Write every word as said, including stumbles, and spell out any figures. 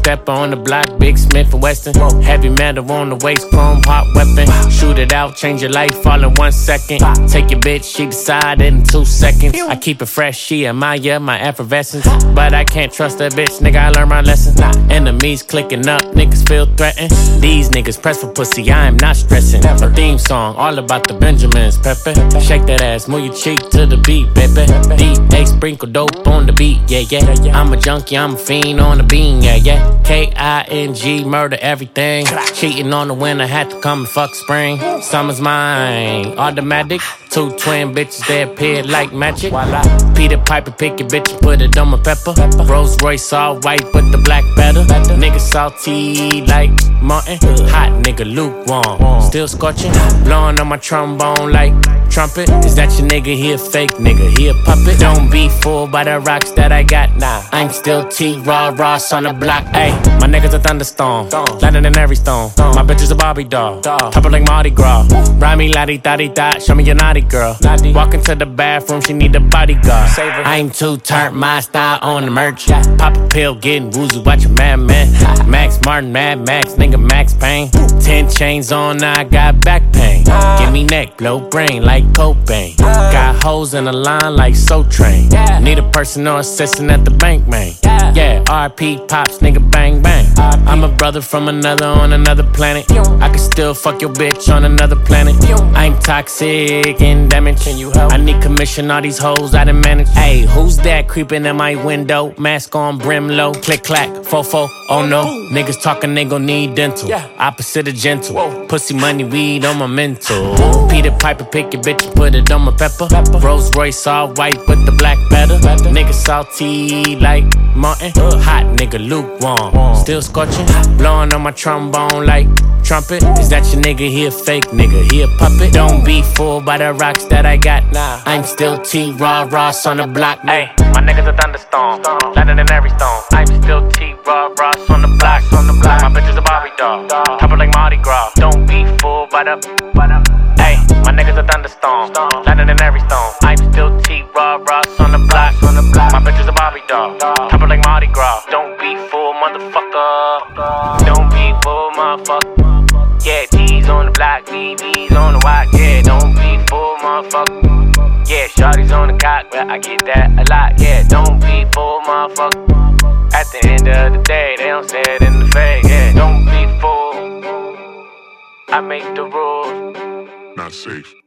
stepper on the block, Big Smith and Weston. Heavy metal on the waist, chrome hot weapon. Shoot it out, change your life all in one second. Take your bitch, she decide in two seconds. I keep it fresh, she admire my effervescence. But I can't trust that bitch, nigga, I learned my lesson. Enemies clicking up, niggas feel threatened. These niggas press for pussy, I am not stressing. A theme song, all about the Benjamins, Pepe. Shake that ass, move your cheek to the beat, baby. D A sprinkle dope on the beat, yeah, yeah. I'm a junkie, I'm a fiend on the bean, yeah, yeah. K I N G, murder everything. Cheating on the winter, had to come and fuck spring. Summer's mine, automatic. Two twin bitches, they appear like magic. Peter Piper, pick your bitch and put it on my pepper. Rolls Royce all white with the black better. Nigga salty like Martin. Hot nigga lukewarm, still scorching. Blowing on my trombone like trumpet. Is that your nigga? He a fake nigga, he a puppet. Don't be fooled by the rocks that I got. Nah, I'm still T Raw Ross on the block. Ayy, my niggas a thunderstorm, landing in every stone. My bitch is a Barbie doll, top like Mardi Gras. Ride me la di da di da, show me your naughty girl. Walk into the bathroom, she need a bodyguard. I'm too turned, my style on the merch. Pop a pill, getting woozy, watch a Mad Man. Max Martin, Mad Max, nigga Max Payne. Ten chains on, now I got back pain. Give me neck, blow brain like Cobain. Got hoes in the line like Soul Train. Need a personal assistant at the bank, man. Yeah, R P Pops, nigga bang bang. I'm a brother from another on another planet. I can still fuck your bitch on another planet. I'm toxic and damage. Can you help? I need commission all these hoes I done manage. Ayy, who's that creeping in my window? Mask on, brim low, click clack, fofo. Oh no, niggas talking, they gon' need dental. Opposite of gentle. Pussy money, weed on my mental. Peter Piper, pick your bitch and put it on my pepper. Rolls Royce all white with the black better. Nigga salty like Martin. Hot nigga lukewarm, still scorching. Blowing on my trombone like trumpet. Is that your nigga? He a fake nigga, he a puppet. Don't be fooled by the rocks that I got. I'm still T Raw Ross on the block. Ayy, my niggas a thunderstorm, landing in every stone. I'm still T Raw Ross on the block, on the block. My bitch is a Barbie doll, top like Mardi Gras. Don't be fooled by the, ayy, my niggas a thunderstorm, landing in every stone. I'm still T Raw Ross on the block, on the block. My bitch is a Barbie doll, top like Mardi Gras. Don't be fooled, motherfucker. Don't be fooled, motherfucker. Yeah, T's on the block, B B's on the watch. Yeah, don't be fooled, motherfucker. Yeah, shawty's on the cock, but I get that a lot. Yeah, don't be fooled, motherfucker. At the end of the day, they don't say it in the face. Yeah, don't be fooled. I make the rules. Not safe.